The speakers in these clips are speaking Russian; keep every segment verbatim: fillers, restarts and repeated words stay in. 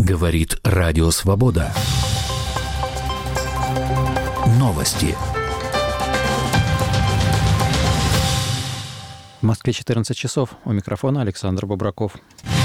Говорит Радио Свобода. Новости. В Москве четырнадцать часов. У микрофона Александр Бобраков.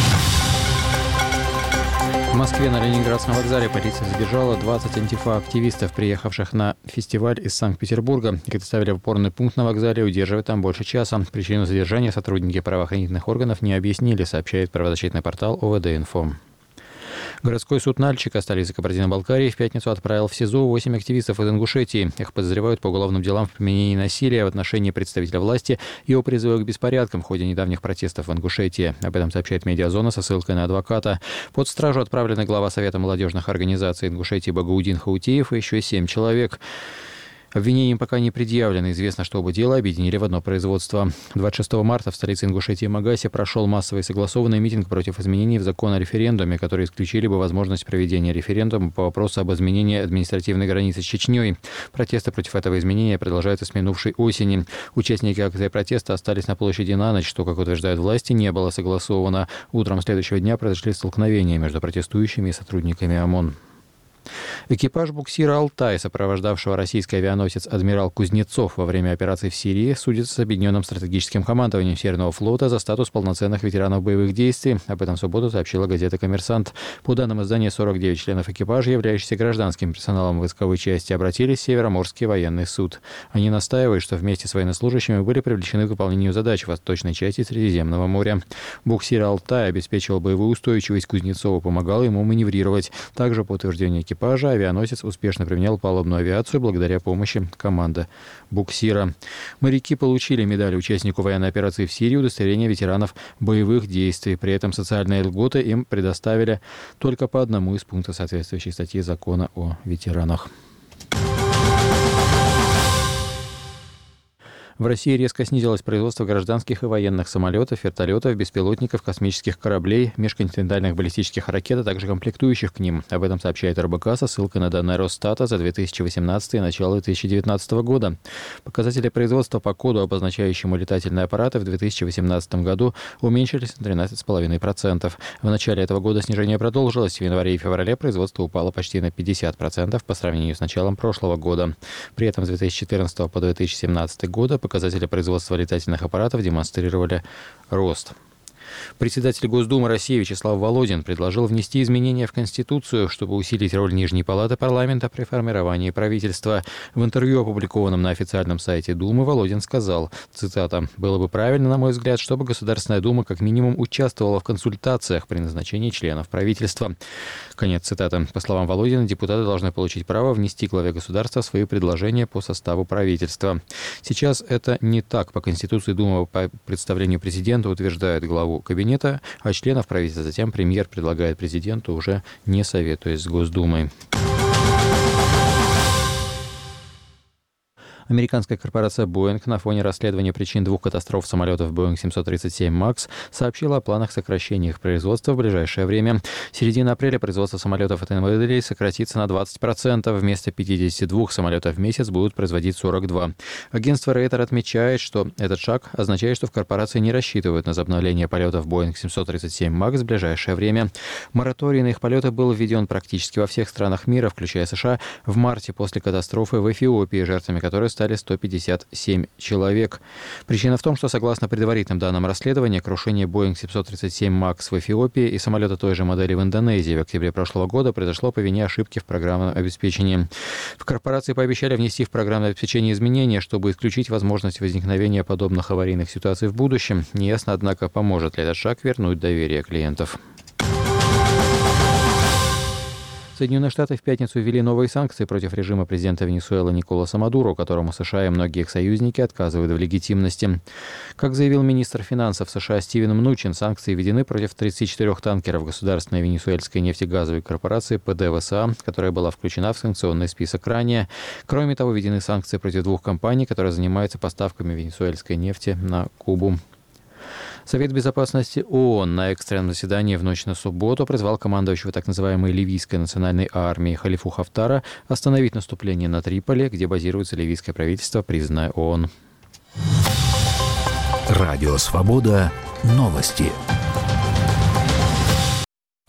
В Москве на Ленинградском вокзале полиция задержала двадцать антифа-активистов, приехавших на фестиваль из Санкт-Петербурга. Их доставили в опорный пункт на вокзале, удерживая там больше часа. Причину задержания сотрудники правоохранительных органов не объяснили, сообщает правозащитный портал ОВД-Инфо. Городской суд Нальчика, столицы Кабардино-Балкарии, в пятницу отправил в СИЗО восемь активистов из Ингушетии. Их подозревают по уголовным делам в применении насилия в отношении представителя власти и о призыве к беспорядкам в ходе недавних протестов в Ингушетии. Об этом сообщает Медиазона со ссылкой на адвоката. Под стражу отправлены глава Совета молодежных организаций Ингушетии Багаудин Хаутиев и еще семь человек. Обвинениям пока не предъявлено. Известно, что оба дела объединили в одно производство. двадцать шестого марта в столице Ингушетии Магасе прошел массовый согласованный митинг против изменений в закон о референдуме, которые исключили бы возможность проведения референдума по вопросу об изменении административной границы с Чечней. Протесты против этого изменения продолжаются с минувшей осени. Участники акции протеста остались на площади на ночь, что, как утверждают власти, не было согласовано. Утром следующего дня произошли столкновения между протестующими и сотрудниками ОМОН. Экипаж буксира «Алтай», сопровождавшего российский авианосец «Адмирал Кузнецов» во время операции в Сирии, судится с Объединенным стратегическим командованием Северного флота за статус полноценных ветеранов боевых действий. Об этом в субботу сообщила газета «Коммерсант». По данным издания, сорок девять членов экипажа, являющихся гражданским персоналом войсковой части, обратились в Североморский военный суд. Они настаивают, что вместе с военнослужащими были привлечены к выполнению задач в восточной части Средиземного моря. Буксир «Алтай» обеспечивал боевую устойчивость Кузнецова, помогал ему маневрировать. Также, по утверждению экипажа, авианосец успешно применял палубную авиацию благодаря помощи команды буксира. Моряки получили медаль участнику военной операции в Сирии, удостоверение ветеранов боевых действий. При этом социальные льготы им предоставили только по одному из пунктов соответствующей статьи закона о ветеранах. В России резко снизилось производство гражданских и военных самолетов, вертолетов, беспилотников, космических кораблей, межконтинентальных баллистических ракет, а также комплектующих к ним. Об этом сообщает эр бэ ка со ссылкой на данные Росстата за две тысячи восемнадцатый и начало две тысячи девятнадцатого года. Показатели производства по коду, обозначающему летательные аппараты, в две тысячи восемнадцатом году уменьшились на тринадцать целых пять десятых процента. В начале этого года снижение продолжилось. В январе и феврале производство упало почти на пятьдесят процентов по сравнению с началом прошлого года. При этом с две тысячи четырнадцатого по две тысячи семнадцатый года показатели производства летательных аппаратов демонстрировали рост. Председатель Госдумы России Вячеслав Володин предложил внести изменения в Конституцию, чтобы усилить роль Нижней палаты парламента при формировании правительства. В интервью, опубликованном на официальном сайте Думы, Володин сказал, цитата, «Было бы правильно, на мой взгляд, чтобы Государственная Дума как минимум участвовала в консультациях при назначении членов правительства». Конец цитаты. По словам Володина, депутаты должны получить право внести главе государства свои предложения по составу правительства. Сейчас это не так. По Конституции Дума по представлению президента утверждает главу кабинета, а членов правительства затем премьер предлагает президенту, уже не советуясь с Госдумой. Американская корпорация Boeing на фоне расследования причин двух катастроф самолетов Boeing семьсот тридцать семь макс сообщила о планах сокращения их производства в ближайшее время. В середине апреля производство самолетов этой модели сократится на двадцать процентов. Вместо пятидесяти двух самолетов в месяц будут производить сорок два. Агентство Рейтер отмечает, что этот шаг означает, что в корпорации не рассчитывают на возобновление полетов Boeing семьсот тридцать семь макс в ближайшее время. Мораторий на их полеты был введен практически во всех странах мира, включая США, в марте после катастрофы в Эфиопии, жертвами которой стали сто пятьдесят семь человек. Причина в том, что, согласно предварительным данным расследования, крушение Boeing семьсот тридцать семь макс в Эфиопии и самолета той же модели в Индонезии в октябре прошлого года произошло по вине ошибки в программном обеспечении. В корпорации пообещали внести в программное обеспечение изменения, чтобы исключить возможность возникновения подобных аварийных ситуаций в будущем. Неясно, однако, поможет ли этот шаг вернуть доверие клиентов. Соединенные Штаты в пятницу ввели новые санкции против режима президента Венесуэлы Николаса Мадуро, которому США и многие их союзники отказывают в легитимности. Как заявил министр финансов США Стивен Мнучин, санкции введены против тридцати четырёх танкеров государственной венесуэльской нефтегазовой корпорации пэ дэ вэ эс а, которая была включена в санкционный список ранее. Кроме того, введены санкции против двух компаний, которые занимаются поставками венесуэльской нефти на Кубу. Совет безопасности ООН на экстренном заседании в ночь на субботу призвал командующего так называемой ливийской национальной армии Халифу Хафтара остановить наступление на Триполи, где базируется ливийское правительство, признанное ООН. Радио «Свобода». Новости.